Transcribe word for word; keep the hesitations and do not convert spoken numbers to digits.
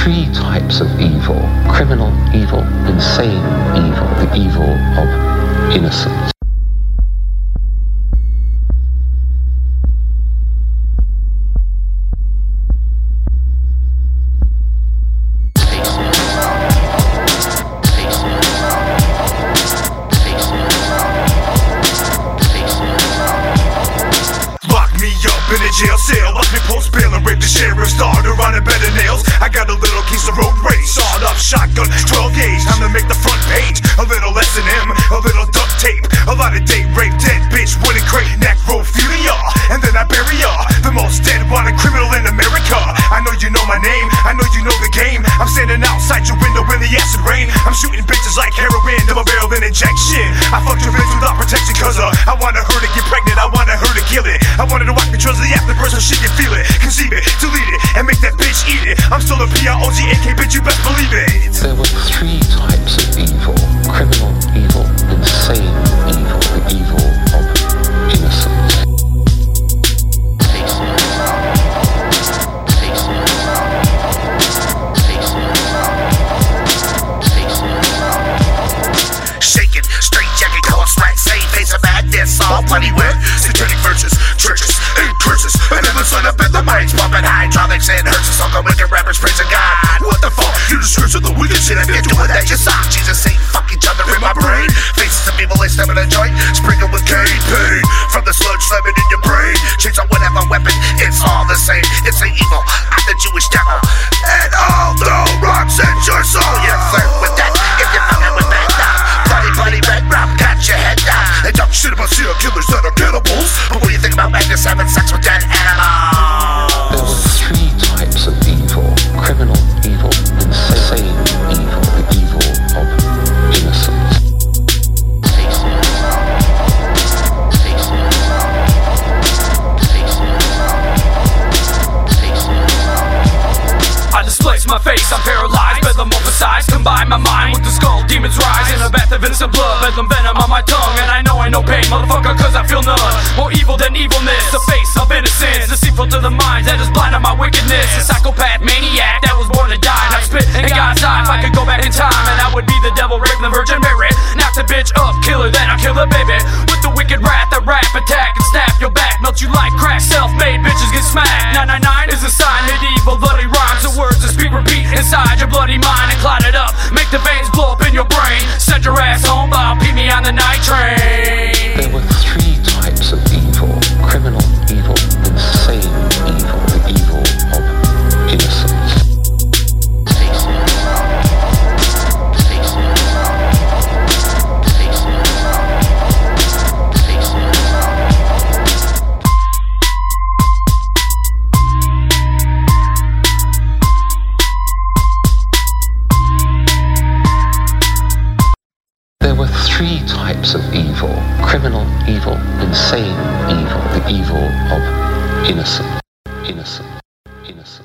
three types of evil: criminal evil, insane evil, the evil of innocence. In a jail cell, watch me post bail and rape the sheriff, starter on a bed of nails. I got a little piece of road race, sawed off shotgun, twelve gauge. Time to make the front page. A little S and M, a little duct tape, a lot of date rape, dead bitch, wooden crate, necrophilia, and then I bury ya. The most dead wanted criminal in America. I know you know my name, I know you know the game. I'm standing outside your window in the acid rain. I'm shooting bitches like heroin, double barrel and injection. I fucked your bitch without protection, cause uh, I wanted her to get pregnant, I wanted her to kill it. I wanted to watch me trust the afterbirth so she can feel it, conceive it, delete it, and make that bitch eat it. I'm still a P R O G A K, bitch, you best believe it. There were three types of evil: criminal evil, insane evil, the evil of innocence. Shaking, straight jacket, color sweat, same face of madness, all bloody wet. Satanic verses, churches, and curses, and then the sun up at the minds, pumping hydraulics and hearses. All the wicked rappers praising God. What the fuck? You description of the wicked shit I've been doing that you suck. Jesus ain't fuck each other in my brain. Faces of people, they step in a joint, sprinkle with cane pain. From the sludge slamming in your brain, change on whatever weapon, it's all the same. It's the evil, I'm the Jewish devil. And although rocks in your soul, you flirt with that if you're fucking with that now. Bloody, bloody red rum, cut your head down. And talk shit about serial killers that are cannibals. But what do you think about Magnus having sex with dead animals? There were three types of evil: criminal evil, insane evil, the evil of innocence. I displace my face, I'm paralyzed, bedlam oversized. Combine my mind with the skull, demons rise in a bath of innocent blood. Bedlam venom on my tongue, and I know I know pain, motherfucker, cause I feel none. More evil than evilness, the face of innocence, deceitful to the mind that is blind on my wickedness. A psychopath maniac that was born to die. I spit in God's eye. If I could go back in time, and I would be the devil raping the Virgin Mary. Knock the bitch up, kill her, then I'll kill the baby. With the wicked wrath, I rap, attack, and snap your back. Melt you like crack, self-made bitches get smacked. nine nine nine is a sign, medieval bloody rhymes. The words that speak repeat inside your bloody mind and clot it up. Make the veins blow up in your brain. Send your ass home, I'll beat me on the night train. There were three types of evil: criminal evil, insane evil, the evil of innocence. There were three types of evil: criminal evil, insane evil, the evil of innocence. Innocent. Innocent.